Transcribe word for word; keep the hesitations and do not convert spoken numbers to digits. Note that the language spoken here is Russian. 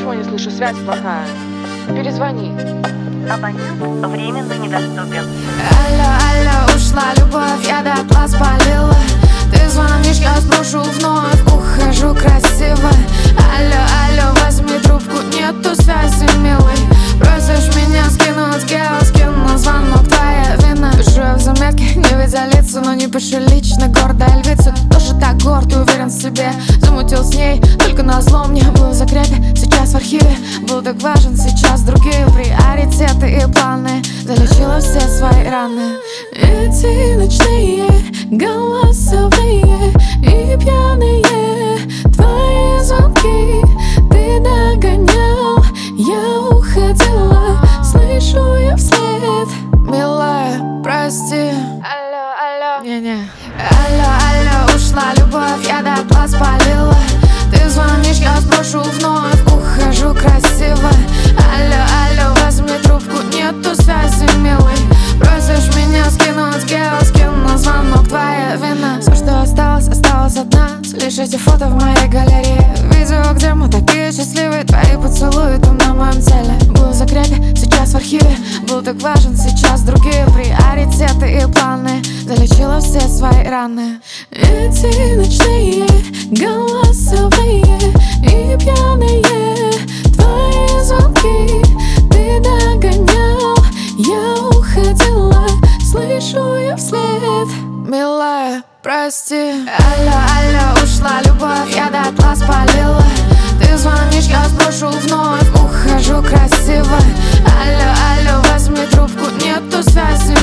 ничего не слышу, связь плохая. Перезвони. Абонент временно недоступен. Алло, алло, ушла любовь, я дотла спалила. Ты звонишь, я слушаю вновь, ухожу красиво. Алло, алло, возьми трубку, нету связи, милый. Просишь меня скинуть гео, скину на звонок, твоя вина. Пишу я в заметке, не видя лица, но не пишу лично. Гордая львица, ты тоже так горд и уверен в себе. Замутил с ней, только назло мне был в закрепе. Сейчас в архиве, был так важен, сейчас другие приоритеты и планы. Залечила все свои раны. Эти ночные, голосовые и пьяные твои звонки ты догонял, я уходила, слышу я вслед. Милая, прости. Алло, алло. Не-не. Алло, алло, ушла любовь, я дотла спалила. Ты звонишь, я сброшу вновь, ухожу красиво. Алло, алло, возьми трубку, нету связи, милый. Просишь меня скинуть гео, скину на звонок, твоя вина. Все, что осталось, осталось от нас, лишь эти фото в моей галерее. Видео, где мы такие счастливые, твои поцелуи там на моем теле. Был в закрепе, сейчас в архиве, был так важен, сейчас другие приоритеты и планы. Залечила все свои раны. Эти ночные, голосовые и пьяные твои звонки ты догонял, я уходила, слышу я вслед. Милая, прости. Алло, алло, ушла любовь, я дотла спалила. Ты звонишь, я сброшу вновь, ухожу красиво. Алло, алло, возьми трубку, нету связи,